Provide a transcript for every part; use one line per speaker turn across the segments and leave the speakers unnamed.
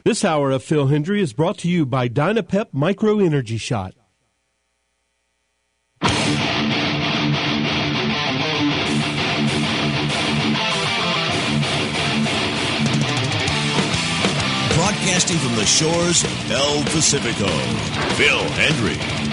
This hour of Phil Hendry is brought to you by Dynapep Micro Energy Shot.
Broadcasting from the shores of El Pacifico, Phil Hendry.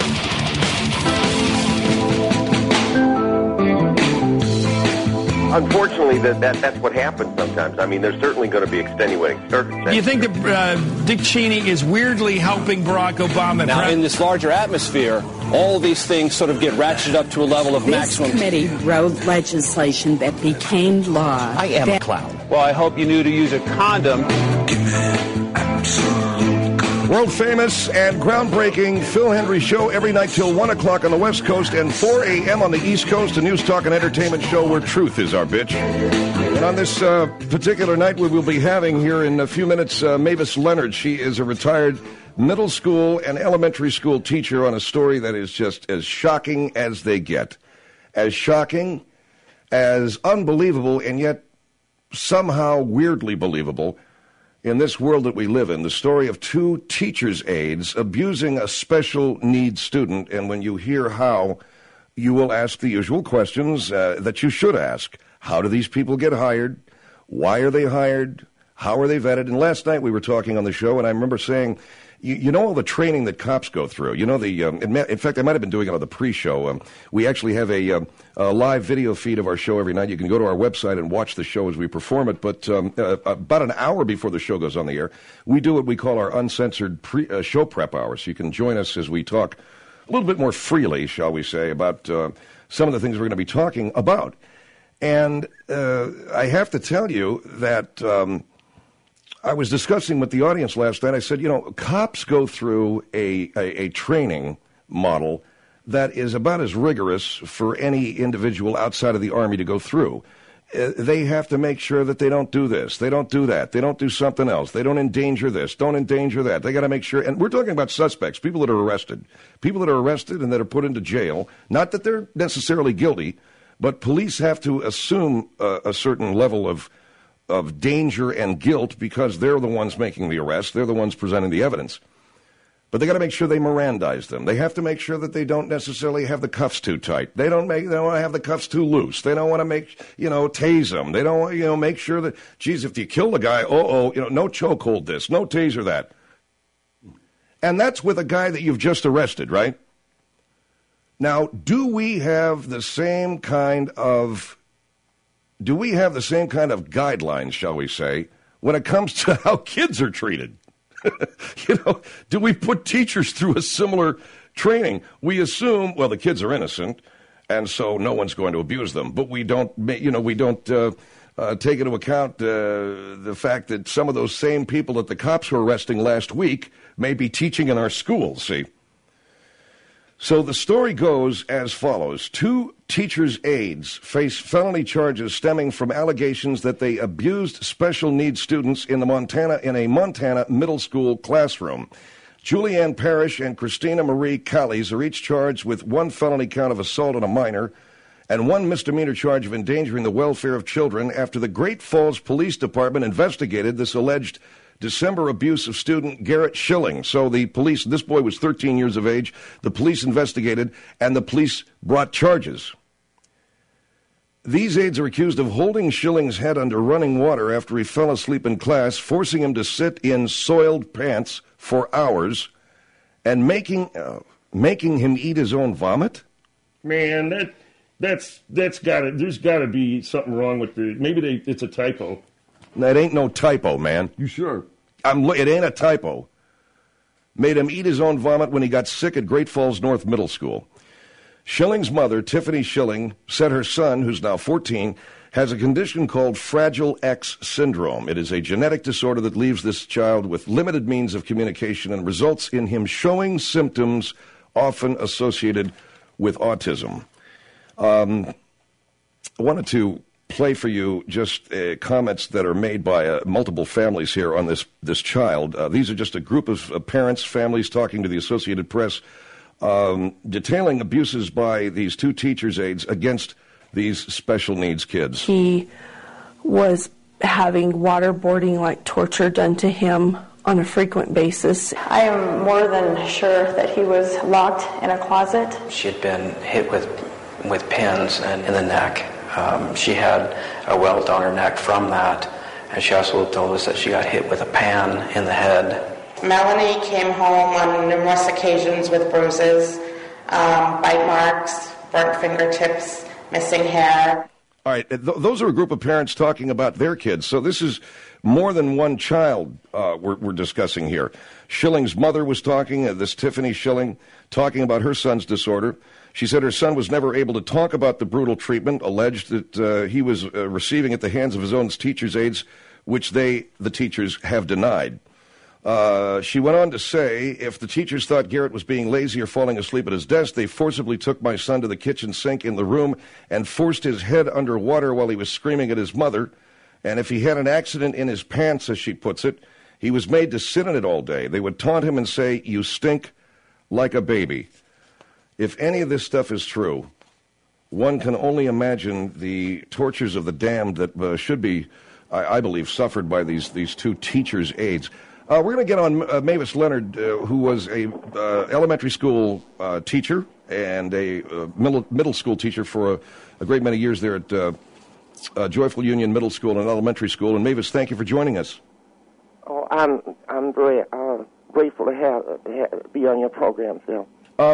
Unfortunately, that's what happens sometimes. I mean, there's certainly going to be extenuating circumstances.
Do you think that Dick Cheney is weirdly helping Barack Obama?
Now, in this larger atmosphere, all these things sort of get ratcheted up to a level of maximum.
This committee wrote legislation that became law.
I am a clown. Well, I hope you knew to use a condom.
World famous and groundbreaking Phil Hendry show every night till 1 o'clock on the West Coast and 4 a.m. on the East Coast, a news, talk, and entertainment show where truth is our bitch. And on this particular night, we will be having here in a few minutes Mavis Leonard. She is a retired middle school and elementary school teacher on a story that is just as shocking as they get. As shocking, as unbelievable, and yet somehow weirdly believable. In this world that we live in, the story of two teachers' aides abusing a special needs student, and when you hear how, you will ask the usual questions that you should ask. How do these people get hired? Why are they hired? How are they vetted? And last night we were talking on the show, and I remember saying, you know all the training that cops go through. You know, in fact, I might have been doing it on the pre-show. We actually have a live video feed of our show every night. You can go to our website and watch the show as we perform it. But about an hour before the show goes on the air, we do what we call our uncensored show prep hour. So you can join us as we talk a little bit more freely, shall we say, about some of the things we're going to be talking about. And I have to tell you that I was discussing with the audience last night. I said, you know, cops go through a training model that is about as rigorous for any individual outside of the Army to go through. They have to make sure that they don't do this, they don't do that, they don't do something else, they don't endanger this, don't endanger that. They got to make sure, and we're talking about suspects, people that are arrested and that are put into jail. Not that they're necessarily guilty, but police have to assume a certain level of danger and guilt because they're the ones making the arrest. They're the ones presenting the evidence. But they got to make sure they Mirandize them. They have to make sure that they don't necessarily have the cuffs too tight. They don't want to have the cuffs too loose. They don't want to tase them. They don't want, make sure that, geez, if you kill the guy, no chokehold this, no taser that. And that's with a guy that you've just arrested, right? Now, do we have the same kind of guidelines, shall we say, when it comes to how kids are treated? Do we put teachers through a similar training? We assume, well, the kids are innocent, and so no one's going to abuse them. But we don't take into account the fact that some of those same people that the cops were arresting last week may be teaching in our schools, see? So the story goes as follows. Two teachers' aides face felony charges stemming from allegations that they abused special needs students in a Montana middle school classroom. Julianne Parrish and Christina Marie Callies are each charged with one felony count of assault on a minor and one misdemeanor charge of endangering the welfare of children after the Great Falls Police Department investigated this alleged December abuse of student Garrett Schilling. So the police, this boy was 13 years of age, the police investigated, and the police brought charges. These aides are accused of holding Schilling's head under running water after he fell asleep in class, forcing him to sit in soiled pants for hours, and making him eat his own vomit?
Man, there's gotta be something wrong with it's a typo.
That ain't no typo, man.
You sure?
It ain't a typo. Made him eat his own vomit when he got sick at Great Falls North Middle School. Schilling's mother, Tiffany Schilling, said her son, who's now 14, has a condition called Fragile X syndrome. It is a genetic disorder that leaves this child with limited means of communication and results in him showing symptoms often associated with autism. I wanted to play for you just comments that are made by multiple families here on this child. These are just a group of parents, families talking to the Associated Press, detailing abuses by these two teachers' aides against these special needs kids.
He was having waterboarding like torture done to him on a frequent basis.
I am more than sure that he was locked in a closet.
She had been hit with pins in the neck. She had a welt on her neck from that, and she also told us that she got hit with a pan in the head.
Melanie came home on numerous occasions with bruises, bite marks, burnt fingertips, missing hair.
All right, those are a group of parents talking about their kids. So this is more than one child we're discussing here. Schilling's mother was talking, this Tiffany Schilling, talking about her son's disorder. She said her son was never able to talk about the brutal treatment alleged that he was receiving at the hands of his own teacher's aides, which the teachers, have denied. She went on to say, if the teachers thought Garrett was being lazy or falling asleep at his desk, they forcibly took my son to the kitchen sink in the room and forced his head under water while he was screaming at his mother. And if he had an accident in his pants, as she puts it, he was made to sit in it all day. They would taunt him and say, you stink like a baby. If any of this stuff is true, one can only imagine the tortures of the damned that should be, I believe, suffered by these two teachers' aides. We're going to get on Mavis Leonard, who was a elementary school teacher and a middle school teacher for a great many years there at Joyful Union Middle School and Elementary School. And Mavis, thank you for joining us.
Oh, I'm very grateful to be on your program, Phil.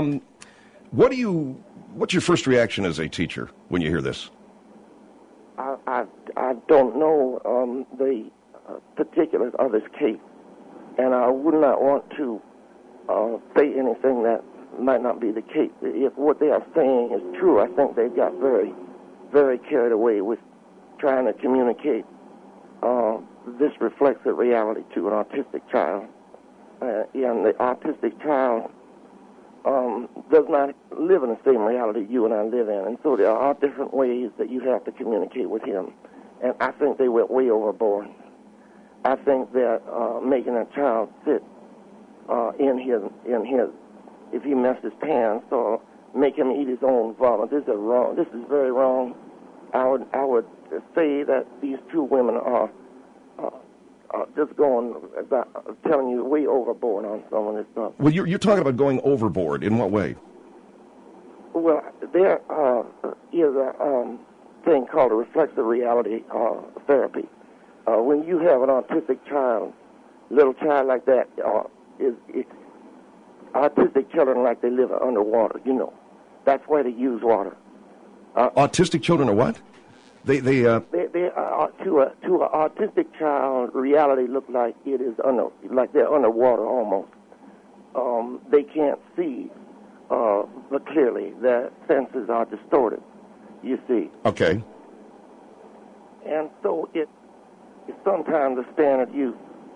What's your first reaction as a teacher when you hear this?
I don't know the particulars of this case, and I would not want to say anything that might not be the case. If what they are saying is true, I think they've got very, very carried away with trying to communicate this reflects a reality to an autistic child. And the autistic child does not live in the same reality you and I live in. And so there are different ways that you have to communicate with him. And I think they went way overboard. I think that making a child sit in his, if he messed his pants, or make him eat his own vomit, this is wrong. This is very wrong. I would say that these two women are just going, telling you, way overboard on some of this stuff.
Well, you're talking about going overboard. In what way?
Well, there is a thing called a reflexive reality therapy. When you have an autistic child, little child like that, autistic children like they live underwater, you know. That's why they use water.
Autistic children are what? They to an autistic child, reality looks like it is like they're underwater almost. They can't see but clearly. Their senses are distorted. You see. Okay.
And so it's sometimes a standard use,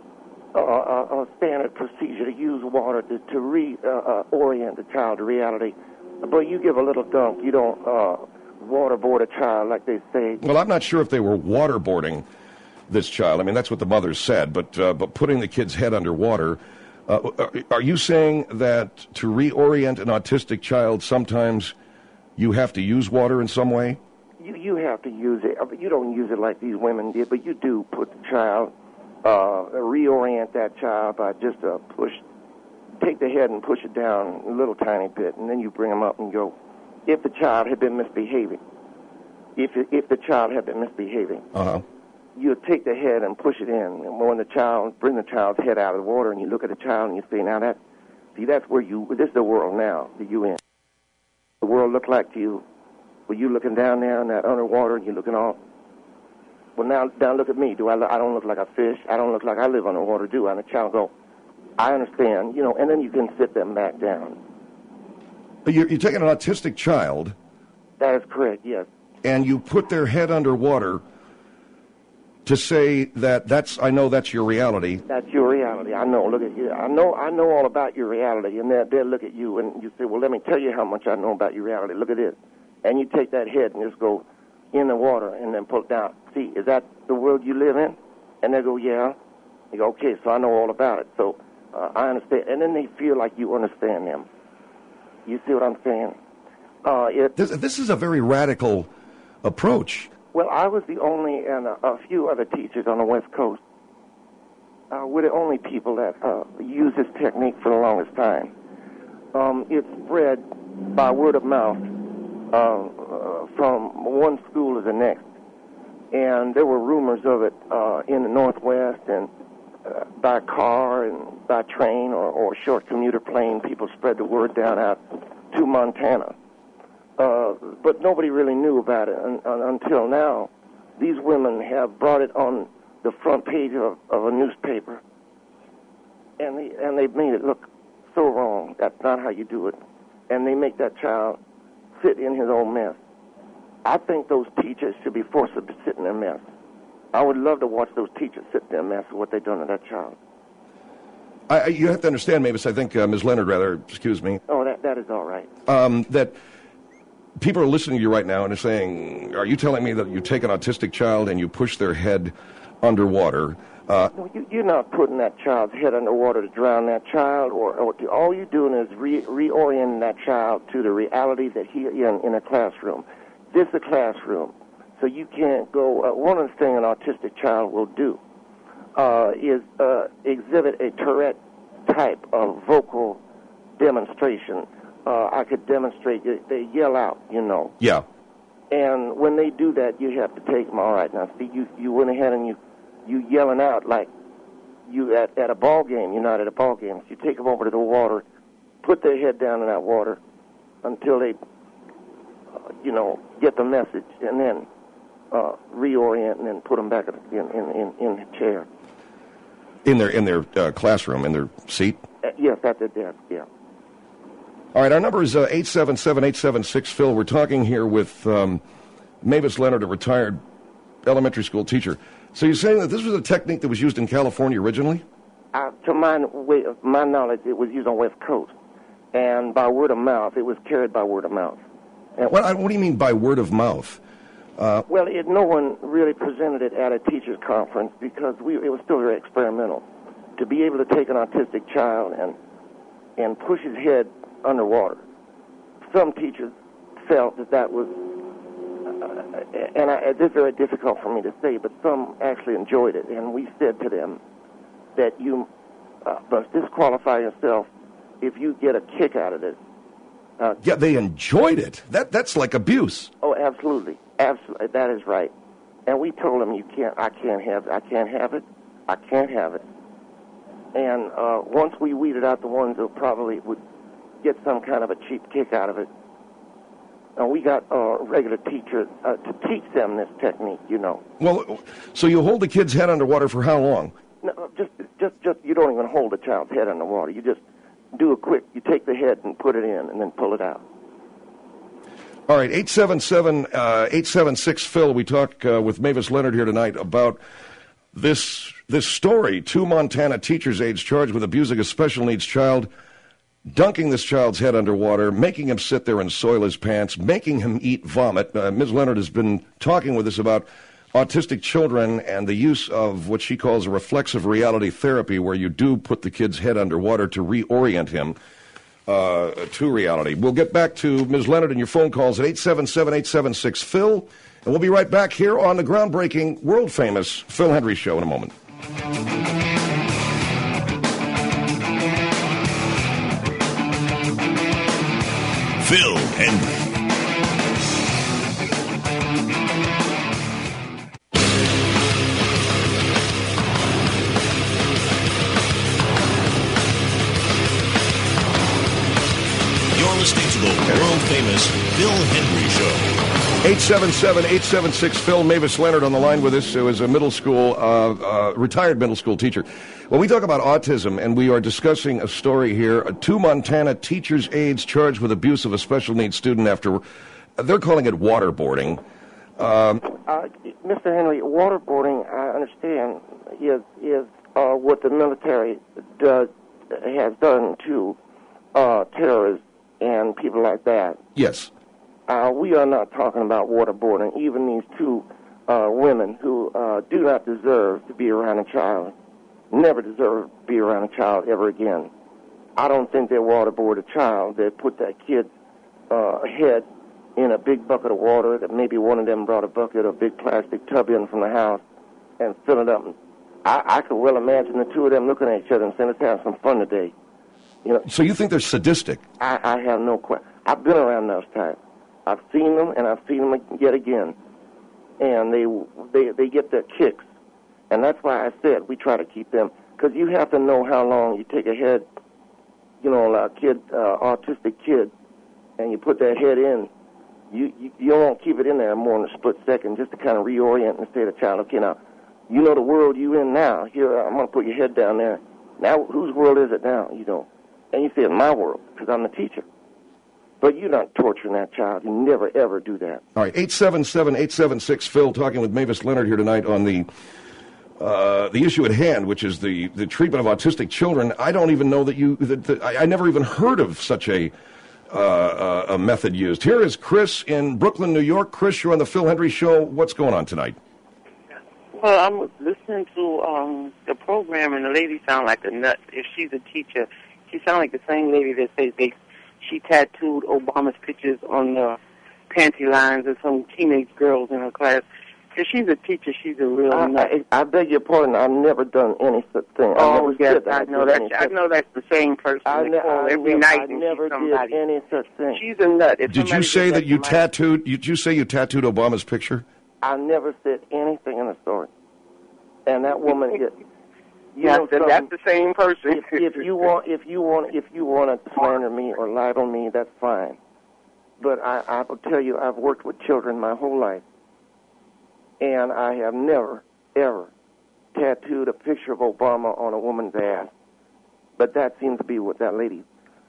a standard procedure to use water to reorient the child to reality. But you give a little dunk, you don't waterboard a child like they say.
Well, I'm not sure if they were waterboarding this child. I mean, that's what the mother said, but putting the kid's head underwater. Are you saying that to reorient an autistic child, sometimes you have to use water in some way?
You have to use it. You don't use it like these women did, but you do put the child, reorient that child by just take the head and push it down a little tiny bit, and then you bring them up and go. If the child had been misbehaving, if the child had been misbehaving, you take the head and push it in, and when bring the child's head out of the water, and you look at the child and you say, now that's where this is the world now that you in. The world look like to you. Were you looking down there in that underwater and you're looking off? Well, now look at me. I don't look like a fish. I don't look like I live underwater, do I? And the child go, I understand, you know, and then you can sit them back down.
But you're taking an autistic child.
That is correct, yes.
And you put their head underwater to say that I know that's your reality.
That's your reality. I know. Look at you. I know all about your reality. And they'll look at you and you say, well, let me tell you how much I know about your reality. Look at this. And you take that head and just go in the water and then pull it down. See, is that the world you live in? And they go, yeah. You go, okay, so I know all about it. So I understand. And then they feel like you understand them. You see what I'm saying?
This is a very radical approach.
Well, I was the only, and a few other teachers on the West Coast we're the only people that use this technique for the longest time. It's spread by word of mouth from one school to the next. And there were rumors of it in the Northwest, and by car and by train or short commuter plane, people spread the word down out to Montana. But nobody really knew about it until now. These women have brought it on the front page of a newspaper, and they've made it look so wrong. That's not how you do it. And they make that child sit in his own mess. I think those teachers should be forced to sit in their mess. I would love to watch those teachers sit in their mess of what they've done to that child.
You have to understand, Mavis, I think, Ms. Leonard, rather, excuse me.
Oh, that is all right.
That people are listening to you right now and are saying, are you telling me that you take an autistic child and you push their head underwater?
No, you're not putting that child's head underwater to drown that child, or all you're doing is reorienting that child to the reality that he in a classroom. This is a classroom, so you can't go. One of the things an autistic child will do is exhibit a Tourette type of vocal demonstration. I could demonstrate. They yell out,
Yeah.
And when they do that, you have to take them. All right, now see, you went ahead and you yelling out like you at a ball game. You're not at a ball game. So you take them over to the water, put their head down in that water until they, get the message, and then reorient and then put them back in the chair.
In their classroom, in their seat?
Yes, at their desk, yeah.
All right, our number is 877-876-PHIL. We're talking here with Mavis Leonard, a retired elementary school teacher. So you're saying that this was a technique that was used in California originally?
To my knowledge, it was used on West Coast. And by word of mouth, it was carried by word of mouth. And
what do you mean by word of mouth?
No one really presented it at a teacher's conference because it was still very experimental. To be able to take an autistic child and push his head underwater. Some teachers felt that was, it's very difficult for me to say, but some actually enjoyed it. And we said to them that you must disqualify yourself if you get a kick out of it.
Yeah, they enjoyed it. That's like abuse.
Oh, absolutely. Absolutely. That is right. And we told them, I can't have it. And once we weeded out the ones that probably would get some kind of a cheap kick out of it, we got a regular teacher to teach them this technique,
Well, so you hold the kid's head underwater for how long?
No, just you don't even hold the child's head underwater. You just do a quick, you take the head and put it in and then pull it out.
All right, 877-876-PHIL. We talk with Mavis Leonard here tonight about this story. 2 Montana teachers' aides charged with abusing a special needs child, dunking this child's head underwater, making him sit there and soil his pants, making him eat vomit. Ms. Leonard has been talking with us about autistic children and the use of what she calls a reflexive reality therapy, where you do put the kid's head underwater to reorient him to reality. We'll get back to Ms. Leonard and your phone calls at 877-876-PHIL, and we'll be right back here on the groundbreaking, world-famous Phil Hendrie Show in a moment.
Phil Hendrie. You're listening to the world-famous Phil Hendrie Show.
877-876-PHIL. Mavis Leonard on the line with us, who is a retired middle school teacher. When we talk about autism, and we are discussing a story here, 2 Montana teachers' aides charged with abuse of a special needs student after, they're calling it waterboarding.
Mr. Henry, waterboarding, I understand, is what the military has done to terrorists and people like that.
Yes.
We are not talking about waterboarding. Even these 2 women who do not deserve to be around a child, never deserve to be around a child ever again. I don't think they waterboard a child. They put that kid's head in a big bucket of water that maybe one of them brought a bucket or a big plastic tub in from the house and fill it up I could well imagine the two of them looking at each other and saying, let's have some fun today. You know.
So you think they're sadistic?
I have no question. I've been around those types. I've seen them, and I've seen them yet again. And they get their kicks. And that's why I said we try to keep them. Because you have to know how long you take a head, you know, a kid, autistic kid, and you put that head in. You don't keep it in there more than a split second just to kind of reorient and say to the child, okay, now, you know the world you in now. Here, I'm going to put your head down there. Now, whose world is it now? You know. And you say, it's my world, because I'm the teacher. But you're not torturing that child. You never, ever do that.
All right, 877-876-PHIL, talking with Mavis Leonard here tonight on the issue at hand, which is the treatment of autistic children. I don't even know I never even heard of such a method used. Here is Chris in Brooklyn, New York. Chris, you're on the Phil Hendrie Show. What's going on tonight?
Well, I'm listening to the program, and the lady sounds like a nut. If she's a teacher, she sounds like the same lady that says she tattooed Obama's pictures on the panty lines of some teenage girls in her class. If she's a teacher, she's a real nut.
I beg your pardon. I've never done any such thing.
Oh, yes, I know that. I know that's the same person every night.
I never did any such thing.
She's a nut.
Did you say that you tattooed? Did you say you tattooed Obama's picture?
I never said anything in the story. And that woman,
that's the same person.
If you want to slander me or lie on me, that's fine. But I will tell you, I've worked with children my whole life, and I have never, ever tattooed a picture of Obama on a woman's ass. But that seems to be what that lady.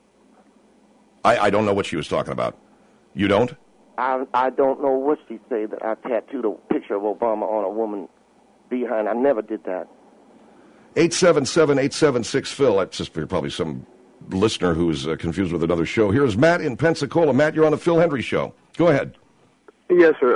I don't know what she was talking about. You don't?
I don't know what she said that I tattooed a picture of Obama on a woman's behind. I never did that.
877-876-PHIL. That's just probably some listener who's confused with another show. Here's Matt in Pensacola. Matt, you're on the Phil Hendrie Show. Go ahead.
Yes, sir.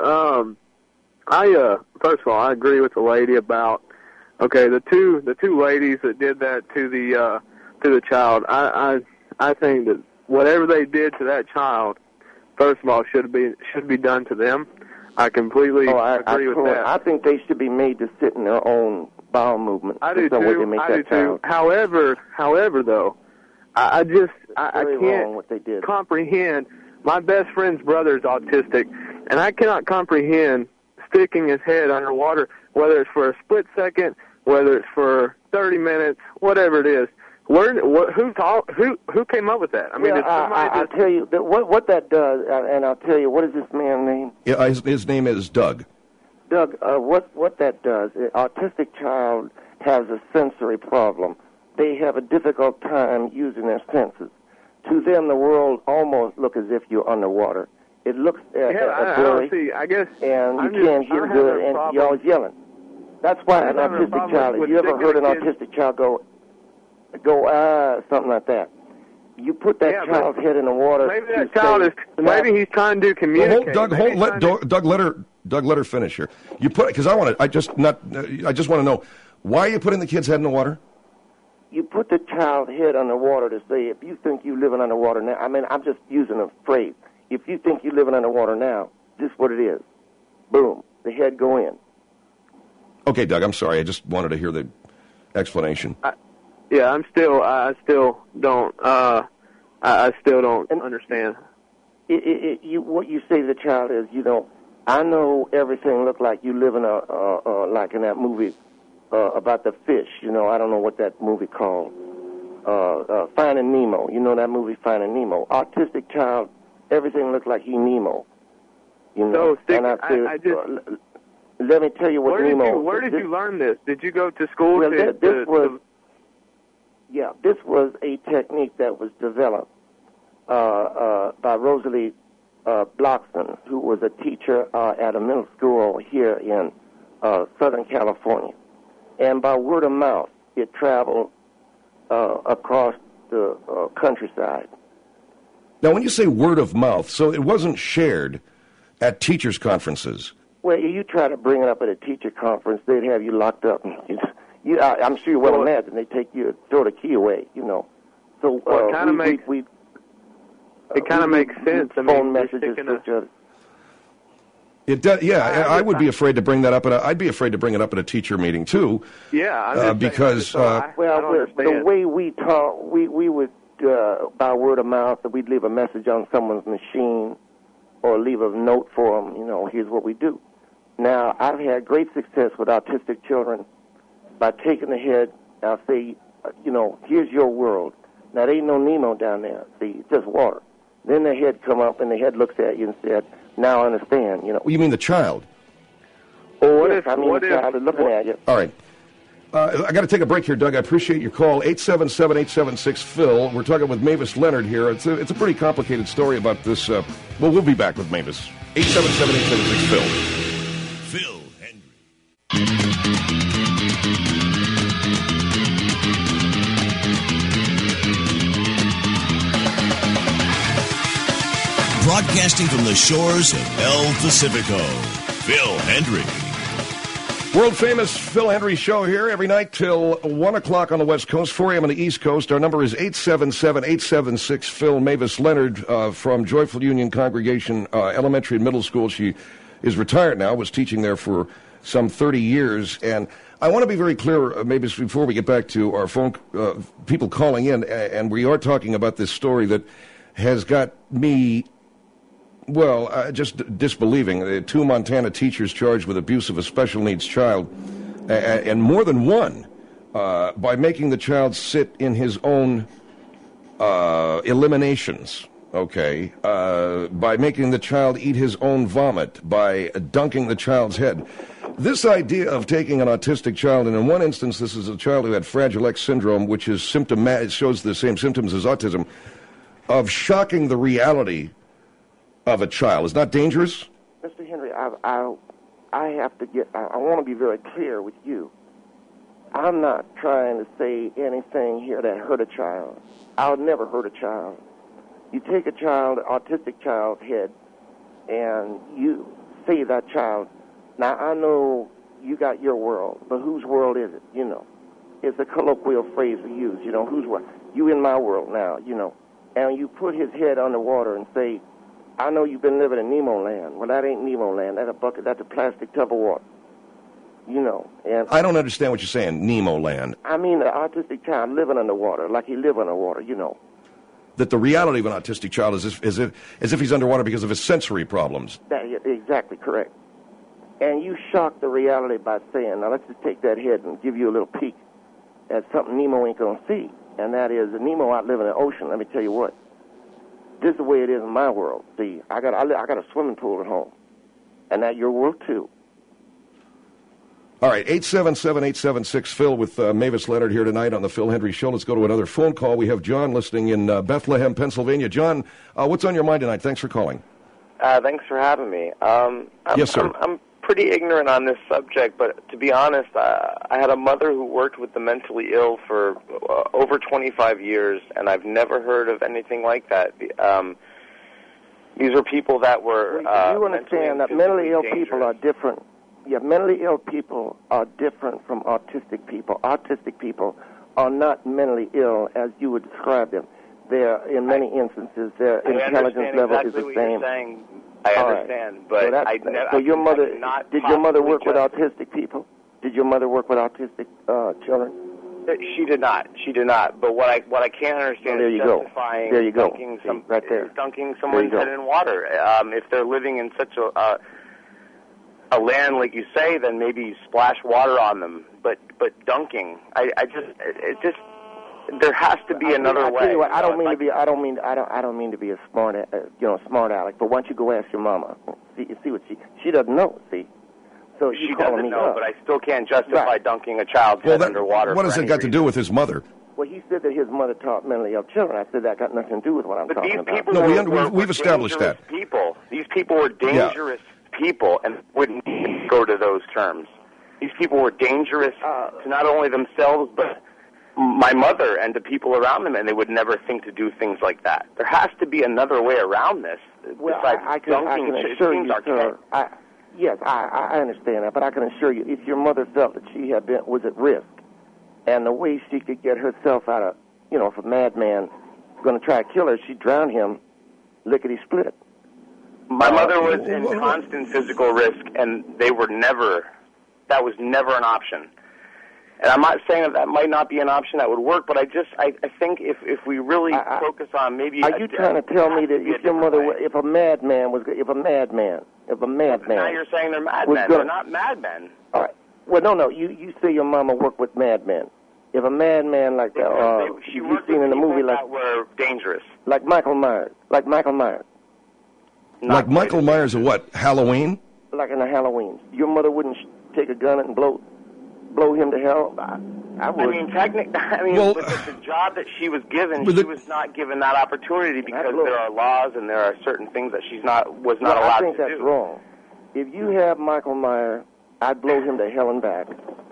First of all, I agree with the lady about the two ladies that did that to the child. I think that whatever they did to that child, first of all, should be done to them. I completely agree with that.
I think they should be made to sit in their own bowel movement.
I do too. However, though, I can't
what they did.
comprehend. My best friend's brother is autistic, and I cannot comprehend sticking his head underwater, whether it's for a split second, whether it's for 30 minutes, whatever it is. Who came up with that? I mean,
I'll tell you what that does, and I'll tell you, what is this man's name?
Yeah, his name is Doug.
Doug, what that does, an autistic child has a sensory problem. They have a difficult time using their senses. To them, the world almost looks as if you're underwater. It looks blurry,
I guess,
and you can't hear good, and you're always yelling. That's why an autistic child, if you ever heard an autistic child go something like that, you put that child's head in the water.
Maybe that child is. Maybe he's trying to communicate.
Doug, let her finish here. You put because I just want to know why are you putting the kid's head in the water?
You put the child's head underwater to say, if you think you're living underwater now. I mean, I'm just using a phrase. If you think you're living underwater now, this is what it is. Boom, the head go in.
Okay, Doug, I'm sorry. I just wanted to hear the explanation.
I still don't understand.
What you say to the child is, I know everything look like you live in like in that movie about the fish. I don't know what that movie called. Finding Nemo. You know that movie, Finding Nemo. Autistic child, everything looks like he Nemo. Let me tell you what Nemo.
Where did you learn this? Did you go to school?
Well, this was a technique that was developed by Rosalie Bloxton, who was a teacher at a middle school here in Southern California. And by word of mouth, it traveled across the countryside.
Now, when you say word of mouth, so it wasn't shared at teachers' conferences.
Well, you try to bring it up at a teacher conference, they'd have you locked up. I'm sure you well imagine they take you, throw the key away, So
it kind of makes sense. I mean,
phone messages to each other.
It does. Yeah, I would be afraid to bring that up. I'd be afraid to bring it up at a teacher meeting too.
Yeah,
because
the way we talk, we would by word of mouth, that we'd leave a message on someone's machine or leave a note for them. Here's what we do. Now, I've had great success with autistic children by taking the head. I'll say, here's your world. Now, there ain't no Nemo down there. See, it's just water. Then the head come up, and the head looks at you and said, now I understand,
Well, you mean the child?
Oh, yes, the child is looking at you.
All right. I got to take a break here, Doug. I appreciate your call. 877-876-PHIL. We're talking with Mavis Leonard here. It's a pretty complicated story about this. We'll be back with Mavis. 877-876-PHIL.
Phil Hendrie. Broadcasting from the shores of El Pacifico, Phil Hendrie.
World-famous Phil Hendrie Show here every night till 1 o'clock on the West Coast, 4 a.m. on the East Coast. Our number is 877-876-PHIL. Mavis Leonard from Joyful Union Congregation Elementary and Middle School. She is retired now, was teaching there for some 30 years. And I want to be very clear, Mavis, before we get back to our phone people calling in, and we are talking about this story that has got me... just disbelieving. 2 Montana teachers charged with abuse of a special needs child, and more than one, by making the child sit in his own eliminations, by making the child eat his own vomit, by dunking the child's head. This idea of taking an autistic child, and in one instance this is a child who had Fragile X syndrome, which is shows the same symptoms as autism, of shocking the reality of a child. Is not dangerous?
Mr. Hendrie, I have to get, I want to be very clear with you. I'm not trying to say anything here that hurt a child. I'll never hurt a child. You take a child, an autistic child's head, and you save that child. Now, I know you got your world, but whose world is it? It's a colloquial phrase we use, whose world? You in my world now, and you put his head underwater and say, I know you've been living in Nemo land. Well, that ain't Nemo land. That's a bucket. That's a plastic tub of water. And
I don't understand what you're saying, Nemo land.
I mean, the autistic child living underwater, like he live underwater,
That the reality of an autistic child is as if he's underwater because of his sensory problems.
Exactly correct. And you shock the reality by saying, now let's just take that head and give you a little peek at something Nemo ain't going to see. And that is, the Nemo out living in the ocean, let me tell you what. This is the way it is in my world. See, I got a swimming pool at home, and that your world too.
All right, 877-876-PHIL with Mavis Leonard here tonight on the Phil Hendrie Show. Let's go to another phone call. We have John listening in Bethlehem, Pennsylvania. John, what's on your mind tonight? Thanks for calling.
Thanks for having me.
Yes, sir.
I'm pretty ignorant on this subject, but to be honest, I had a mother who worked with the mentally ill for over 25 years, and I've never heard of anything like that. These are people that were...
you understand that mentally ill people are different. Yeah, mentally ill people are different from autistic people. Autistic people are not mentally ill as you would describe them. They're, in many instances, their intelligence level is the same.
I understand, but
so your mother, did your mother work with autistic people? Did your mother work with autistic children?
She did not. She did not. But what I can't understand is justifying dunking dunking someone's head in water. If they're living in such a land like you say, then maybe splash water on them. But dunking, there has to be another way.
I don't mean to be a smart aleck. But why don't you go ask your mama? See what she doesn't know. See, so
she doesn't know, but I still can't justify dunking a child's head underwater.
What has it got to do with his mother?
Well, he said that his mother taught mentally ill children. I said that got nothing to do with what I'm talking about.
We've established that.
These people were dangerous people, and wouldn't go to those terms. These people were dangerous to not only themselves, but my mother and the people around them, and they would never think to do things like that. There has to be another way around this.
Well, I can assure you, sir. Yes, I understand that, but I can assure you, if your mother felt that she was at risk, and the way she could get herself out of, if a madman going to try to kill her, she'd drown him, lickety-split.
My mother was in constant physical risk, and that was never an option. And I'm not saying that might not be an option that would work, but I think if we really focus on maybe...
Are you trying to tell me that if your mother, if a madman... Now
you're saying they're madmen. They're not madmen.
All right. Well, no. You say your mama worked with madmen. If a madman like that, you've seen in the movie like...
that were dangerous.
Like Michael Myers.
Like Michael Myers of what? Halloween?
Like in the Halloween. Your mother wouldn't take a gun and blow him to hell? I would.
With the job that she was given, she was not given that opportunity because there are laws and there are certain things that was not allowed to do.
I think that's wrong. If you have Michael Myers, I'd blow him to hell and back.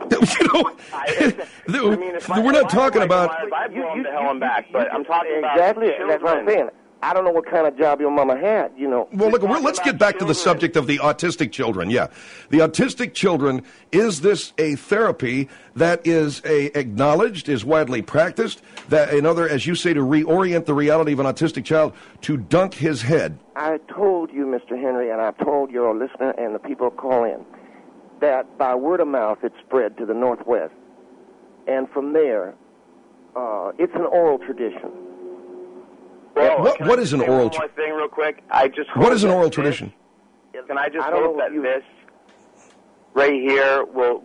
We're not talking about...
I'd blow him to hell and back, but I'm talking about
exactly.
children.
That's what I'm saying. I don't know what kind of job your mama had,
Well, look, let's get back to the subject of the autistic children. Yeah. The autistic children, is this a therapy that is acknowledged, is widely practiced, that as you say, to reorient the reality of an autistic child, to dunk his head?
I told you, Mr. Henry, and I've told your listener and the people who call in, that by word of mouth it spread to the Northwest. And from there, it's an oral tradition.
Well,
what is an oral tradition?
One thing real quick.
What is an oral tradition?
Can I just hope that this right here will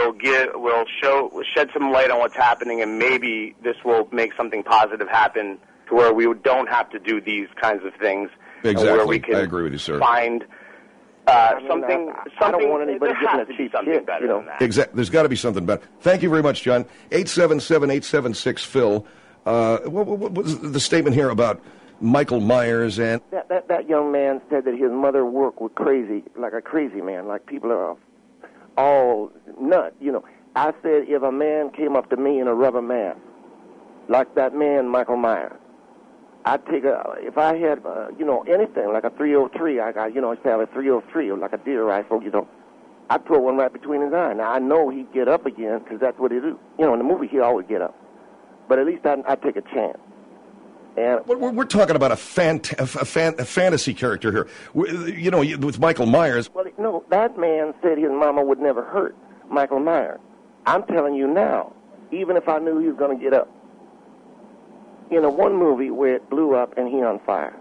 shed some light on what's happening, and maybe this will make something positive happen to where we don't have to do these kinds of things.
Exactly.
Where we can
I agree with you, sir.
Find something.
I don't want anybody getting a cheap
something better than that.
Exactly. There's got to be something better. Thank you very much, John. 877-876-PHIL. What was the statement here about Michael Myers and...
That young man said that his mother worked with crazy, like a crazy man, like people are all nuts, I said if a man came up to me in a rubber mask, like that man Michael Myers, I'd take if I had, anything, like a 303, I got, I have a 303, or like a deer rifle, I'd throw one right between his eyes. Now, I know he'd get up again, because that's what he do. In the movie, he always get up. But at least I'd take a chance. And
we're talking about a fantasy character here. With Michael Myers.
Well, no, that man said his mama would never hurt Michael Myers. I'm telling you now, even if I knew he was going to get up. In one movie where it blew up and he on fire.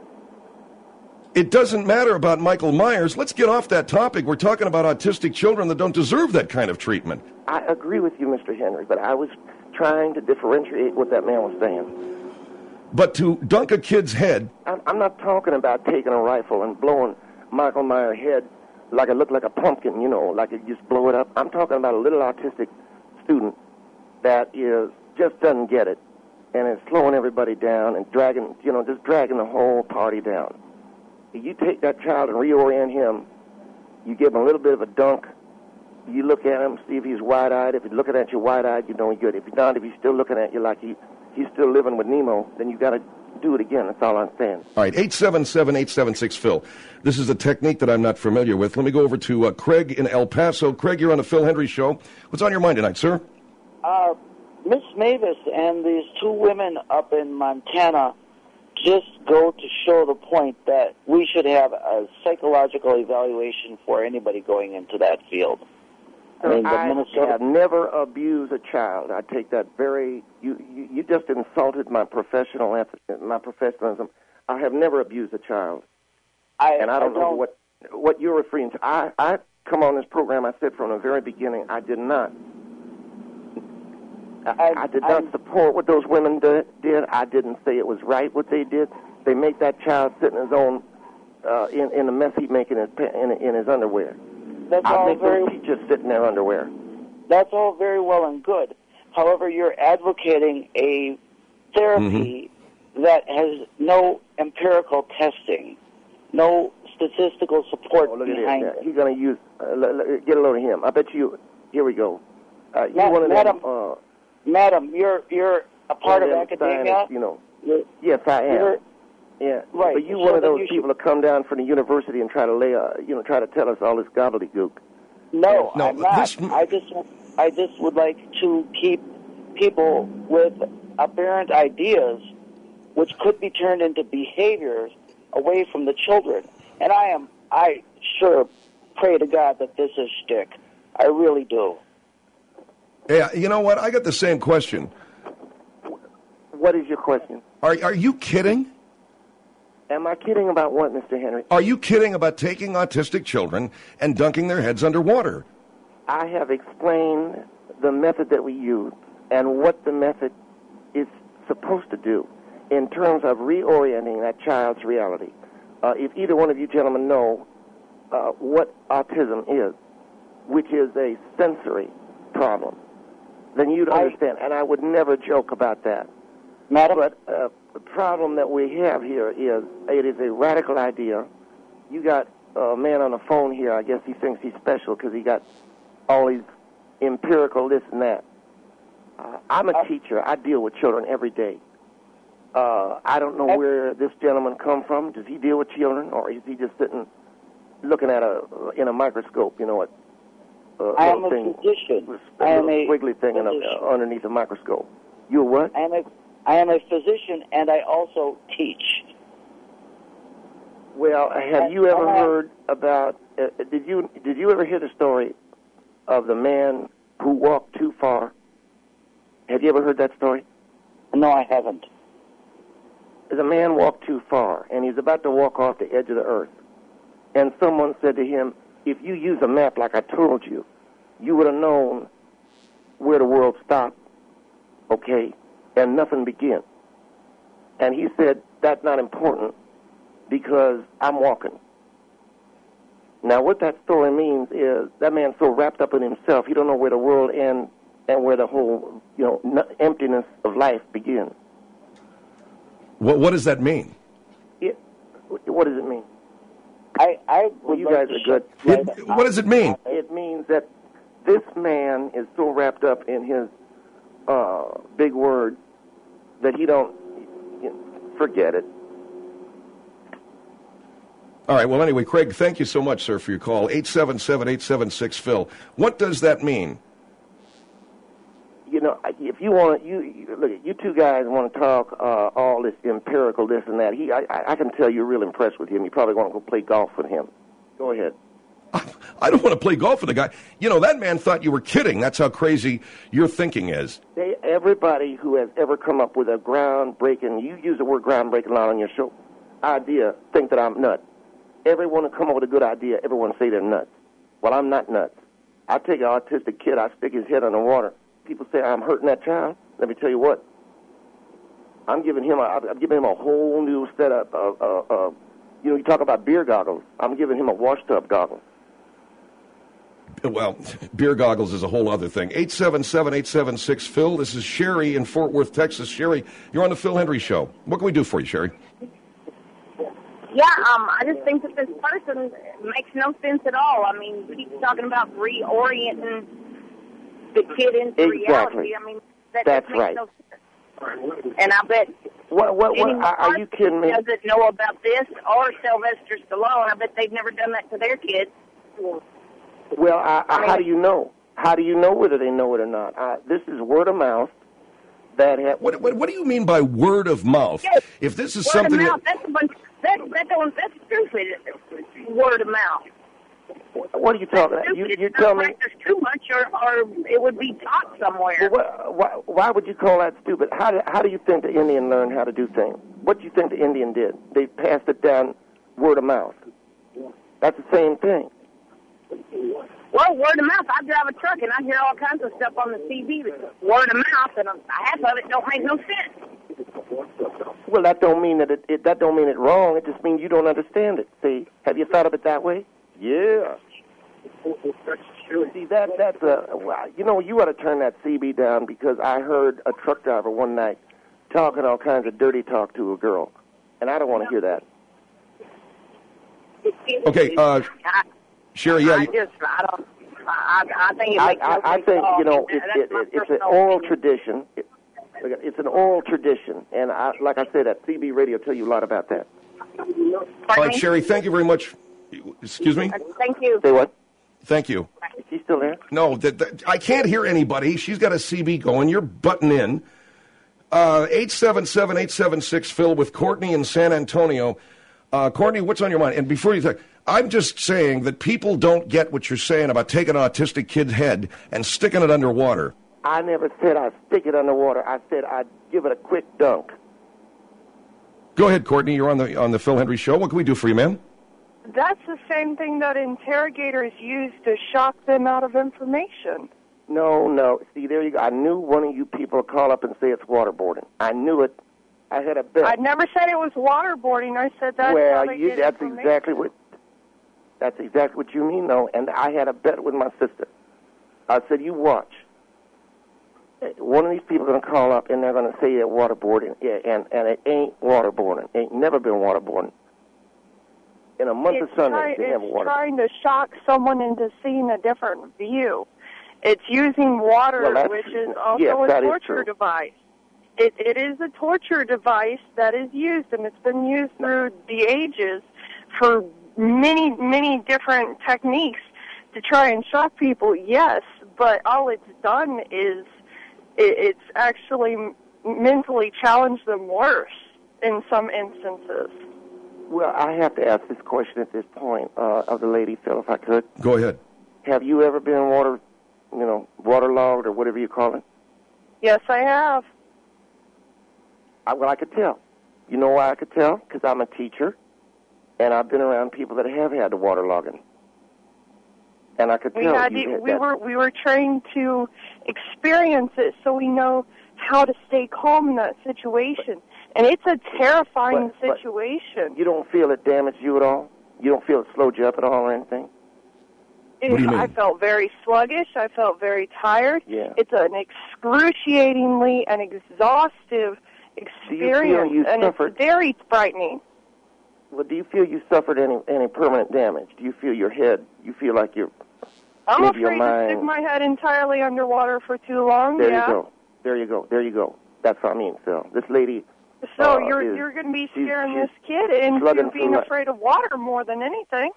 It doesn't matter about Michael Myers. Let's get off that topic. We're talking about autistic children that don't deserve that kind of treatment.
I agree with you, Mr. Henry, but I was trying to differentiate what that man was saying.
But to dunk a kid's head...
I'm not talking about taking a rifle and blowing Michael Myers' head like it looked like a pumpkin, like it just blow it up. I'm talking about a little autistic student that just doesn't get it and is slowing everybody down and dragging the whole party down. If you take that child and reorient him, you give him a little bit of a dunk, you look at him, see if he's wide-eyed. If he's looking at you wide-eyed, you know he's good. If he's not, if he's still looking at you like he's still living with Nemo, then you got to do it again. That's all I'm saying.
All right, 877-876-PHIL. This is a technique that I'm not familiar with. Let me go over to Craig in El Paso. Craig, you're on the Phil Hendry Show. What's on your mind tonight, sir?
Miss Mavis and these two women up in Montana just go to show the point that we should have a psychological evaluation for anybody going into that field.
I have never abused a child. I take that very... You just insulted my professionalism. I have never abused a child. I don't know what you're referring to. I come on this program, I said from the very beginning, I did not. I did not support what those women did. I didn't say it was right what they did. They make that child sit in his own, in the mess he'd make in his underwear. I'd make those teachers sit in their underwear.
That's all very well and good. However, you're advocating a therapy that has no empirical testing, no statistical support behind it.
He's going to use, get a load of him. I bet you, here we go.
Madam, you're a part of academia.
Yes, I am. Yeah,
right.
But you're one of those people that come down from the university and try to try to tell us all this gobbledygook.
No, I'm not. I just would like to keep people with aberrant ideas, which could be turned into behaviors, away from the children. And I sure pray to God that this is shtick. I really do.
Yeah, you know what? I got the same question.
What is your question?
Are you kidding?
Am I kidding about what, Mr. Henry?
Are you kidding about taking autistic children and dunking their heads underwater?
I have explained the method that we use and what the method is supposed to do in terms of reorienting that child's reality. If either one of you gentlemen know what autism is, which is a sensory problem, then you'd understand. And I would never joke about that.
Madam?
But the problem that we have here is it is a radical idea. You got a man on the phone here. I guess he thinks he's special because he got all these empirical this and that. I'm a teacher. I deal with children every day. I don't know where this gentleman come from. Does he deal with children, or is he just sitting looking at in a microscope? You know what?
I am a physician. I am a
wiggly thing underneath a microscope. You a what?
I am a physician, and I also teach.
Well, have you ever heard about? Did you ever hear the story of the man who walked too far? Have you ever heard that story?
No, I haven't.
The man walked too far, and he's about to walk off the edge of the earth. And someone said to him, if you use a map like I told you, you would have known where the world stopped, okay, and nothing began. And he said, that's not important because I'm walking. Now, what that story means is that man's so wrapped up in himself, he don't know where the world ends and where the whole, emptiness of life begins.
What does that mean?
What does it mean?
Well,
you guys are good.
What does it mean?
It means that this man is so wrapped up in his big word that he don't forget it.
All right, well, anyway, Craig, thank you so much, sir, for your call. 877-876-PHIL. What does that mean?
If you want to, look, you two guys want to talk all this empirical, this and that. I can tell you're real impressed with him. You probably want to go play golf with him. Go ahead.
I don't want to play golf with the guy. That man thought you were kidding. That's how crazy your thinking is.
Everybody who has ever come up with a groundbreaking, you use the word groundbreaking a lot on your show, idea, think that I'm nuts. Everyone who come up with a good idea, everyone say they're nuts. Well, I'm not nuts. I take an autistic kid, I stick his head under water. People say I'm hurting that child. Let me tell you what. I'm giving him a whole new setup of you talk about beer goggles. I'm giving him a wash tub goggle.
Well, beer goggles is a whole other thing. 877-876-PHIL. This is Sherry in Fort Worth, Texas. Sherry, you're on the Phil Hendry Show. What can we do for you, Sherry?
Yeah, I just think that this person makes no sense at all. I mean, he's talking about reorienting the kid into reality. I mean, that makes no sense. And I bet
are you kidding me?
Doesn't know about this or Sylvester Stallone. I bet they've never done that to their kids.
Well, how do you know? How do you know whether they know it or not? This is word of mouth.
What do you mean by word of mouth?
Yes,
if this is
word
something
of mouth, that's stupid. Word of mouth.
What are you talking about? You tell me.
There's too much, or it would be taught somewhere.
Well, why would you call that stupid? How do you think the Indian learned how to do things? What do you think the Indian did? They passed it down word of mouth. That's the same thing.
Well, word of mouth. I drive a truck and I hear all kinds of stuff on the TV. Word of mouth, and half of it don't make no sense.
Well, that don't mean that that don't mean it wrong. It just means you don't understand it. See, have you thought of it that way? Yeah. See, that's you ought to turn that CB down, because I heard a truck driver one night talking all kinds of dirty talk to a girl, and I don't want to hear that.
Okay, Sherry, yeah.
I think
it's an oral tradition. It's an oral tradition, and like I said, that CB radio will tell you a lot about that.
All right, Sherry, thank you very much. Excuse me?
Thank you.
Say what?
Thank you.
Is she still there?
No, I can't hear anybody. She's got a CB going. You're butting in. 877-876-PHIL with Courtney in San Antonio. Courtney, what's on your mind? And before you think, I'm just saying that people don't get what you're saying about taking an autistic kid's head and sticking it underwater.
I never said I'd stick it underwater. I said I'd give it a quick dunk.
Go ahead, Courtney. You're on the Phil Hendry Show. What can we do for you, ma'am?
That's the same thing that interrogators use to shock them out of information.
No. See, there you go. I knew one of you people would call up and say it's waterboarding. I knew it. I had a bet.
I never said it was waterboarding. I said that's how they get information.
That's exactly what you mean, though. And I had a bet with my sister. I said, you watch. One of these people are going to call up and they're going to say it's waterboarding, and it ain't waterboarding. It ain't never been waterboarding. In a month of Sundays, they have water.
It's trying to shock someone into seeing a different view. It's using water, which is also a torture device. It is a torture device that is used, and it's been used through the ages for many, many different techniques to try and shock people, yes, but all it's done is it's actually mentally challenged them worse in some instances.
Well, I have to ask this question at this point of the lady, Phil, if I could.
Go ahead.
Have you ever been waterlogged or whatever you call it?
Yes, I have.
Well, I could tell. You know why I could tell? Because I'm a teacher, and I've been around people that have had the waterlogging. And I could tell
we were trained to experience it so we know how to stay calm in that situation. And it's a terrifying situation.
You don't feel it damaged you at all? You don't feel it slowed you up at all or anything?
What do you mean?
I felt very sluggish. I felt very tired.
Yeah.
It's an excruciatingly and exhaustive experience, and it's very frightening.
Well, do you feel you suffered any permanent damage? Do you feel your head, you feel like
I'm afraid to stick my head entirely underwater for too long.
There you go. That's what I mean, Phil. This lady...
So you're going to be scaring this kid into being afraid of water more than anything.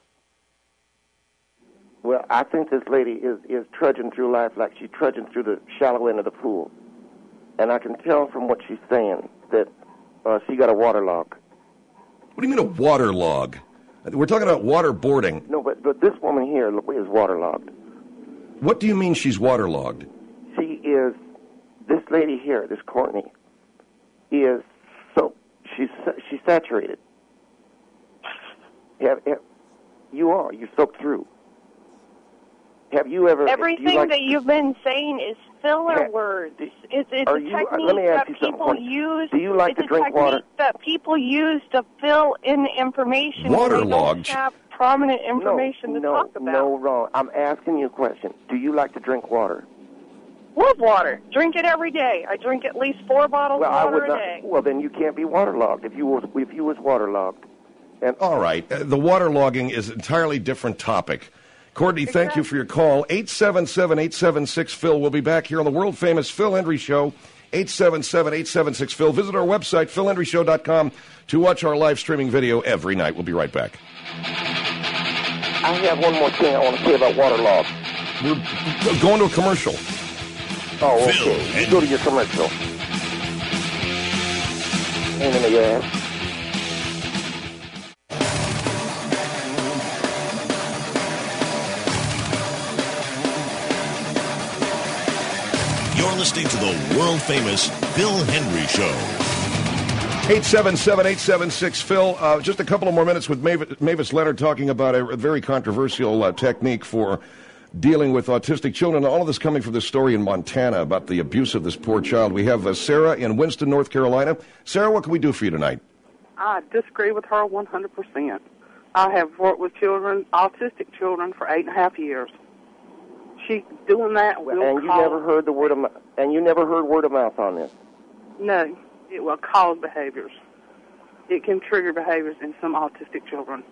Well, I think this lady is trudging through life like she's trudging through the shallow end of the pool. And I can tell from what she's saying that she got a waterlog.
What do you mean a waterlog? We're talking about waterboarding.
No, but this woman here is waterlogged.
What do you mean she's waterlogged?
This lady here, this Courtney, is she's saturated. You're soaked through. Have you ever...
Everything that you've been saying is filler words. It's a technique that people use.
Do you like to drink water?
It's a technique that people use to fill in information.
Waterlogged.
They don't have prominent information to talk about.
No, wrong. I'm asking you a question. Do you like to drink water?
Love water. Drink it every day. I drink at least 4 bottles of water a day.
Well, then you can't be waterlogged if you was waterlogged.
All right. The waterlogging is an entirely different topic. Courtney, thank you for your call. 877-876-PHIL. We'll be back here on the world-famous Phil Hendry Show, 877-876-PHIL. Visit our website, philhendryshow.com, to watch our live streaming video every night. We'll be right back.
I have one more thing I want to say about waterlogged.
We're going to a commercial.
Oh, okay. You go to your commercial. Pain in the ass.
You're listening to the world-famous Phil Hendry Show.
877-876-PHIL. Just a couple of more minutes with Mavis Leonard talking about a very controversial technique for dealing with autistic children. All of this coming from this story in Montana about the abuse of this poor child. We have Sarah in Winston, North Carolina. Sarah, what can we do for you tonight?
I disagree with her 100%. I have worked with children, autistic children, for 8.5 years. She's doing that.
And you never heard word of mouth on this?
No, it will cause behaviors. It can trigger behaviors in some autistic children.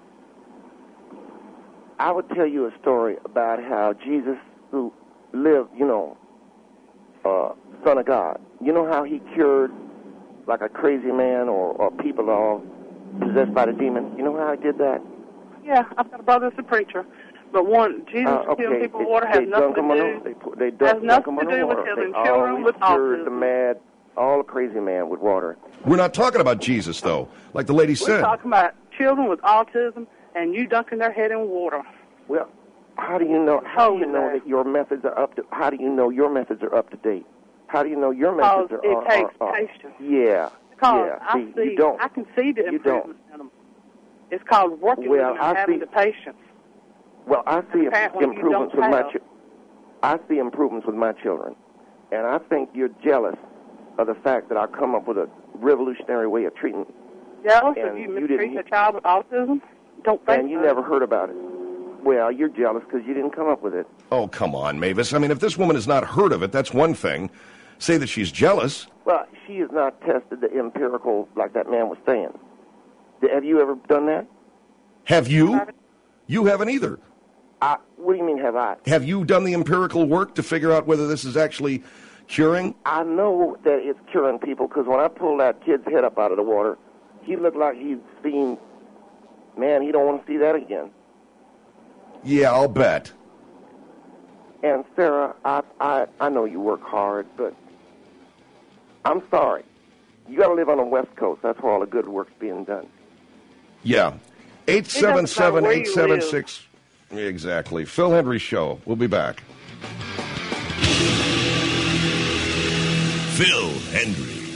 I would tell you a story about how Jesus, who lived, Son of God, you know how he cured like a crazy man or people all possessed by the demon? You know how he did that?
Yeah, I've got a brother that's a preacher. But Jesus healing people with water has nothing to do with healing children with autism.
All the crazy man with water.
We're not talking about Jesus, though, like the lady said.
We're talking about children with autism and you dunking their head in water.
Well, how do you know? How do you know that your methods are up to? How do you know your methods are up to date? How do you know your methods are?
It takes patience.
Yeah.
Because
yeah.
I can see the improvements in them. It's called working with them and having the patience.
Well, I see improvements with I see improvements with my children, and I think you're jealous of the fact that I come up with a revolutionary way of treating.
Jealous if you mistreat a child with autism? Don't think.
And you never heard about it. Well, you're jealous because you didn't come up with it.
Oh, come on, Mavis. I mean, if this woman has not heard of it, that's one thing. Say that she's jealous.
Well, she has not tested the empirical like that man was saying. Have you ever done that?
Have you? You haven't either.
What do you mean, have I?
Have you done the empirical work to figure out whether this is actually curing?
I know that it's curing people because when I pulled that kid's head up out of the water, he looked like he'd seen, man, he don't want to see that again.
Yeah, I'll bet.
And Sarah, I know you work hard, but I'm sorry. You got to live on the West Coast. That's where all the good work's being done.
Yeah. 877-876. Exactly. Phil Hendrie Show. We'll be back.
Phil Hendrie.